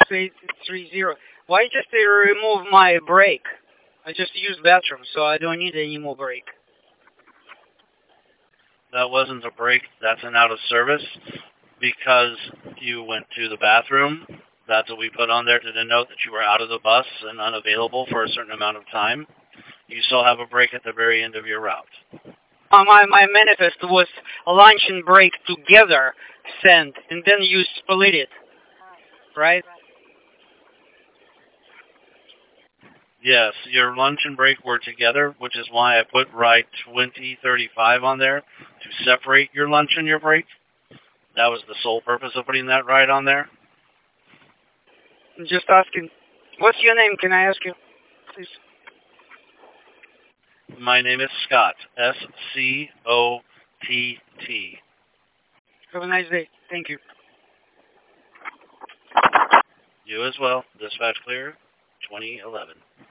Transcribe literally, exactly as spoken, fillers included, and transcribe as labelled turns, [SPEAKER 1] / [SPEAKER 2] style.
[SPEAKER 1] eight three zero. Why just they remove my break? I just used bathroom, so I don't need any more break.
[SPEAKER 2] That wasn't a break. That's an out of service because you went to the bathroom. That's what we put on there to denote that you were out of the bus and unavailable for a certain amount of time. You still have a break at the very end of your route.
[SPEAKER 1] Uh, my, my manifest was lunch and break together sent, and then you split it, right?
[SPEAKER 2] Yes, your lunch and break were together, which is why I put ride twenty thirty-five on there to separate your lunch and your break. That was the sole purpose of putting that ride on there.
[SPEAKER 1] I'm just asking. What's your name? Can I ask you, please?
[SPEAKER 2] My name is Scott. S C O T T.
[SPEAKER 1] Have a nice day. Thank you.
[SPEAKER 2] You as well. Dispatch clear, twenty eleven.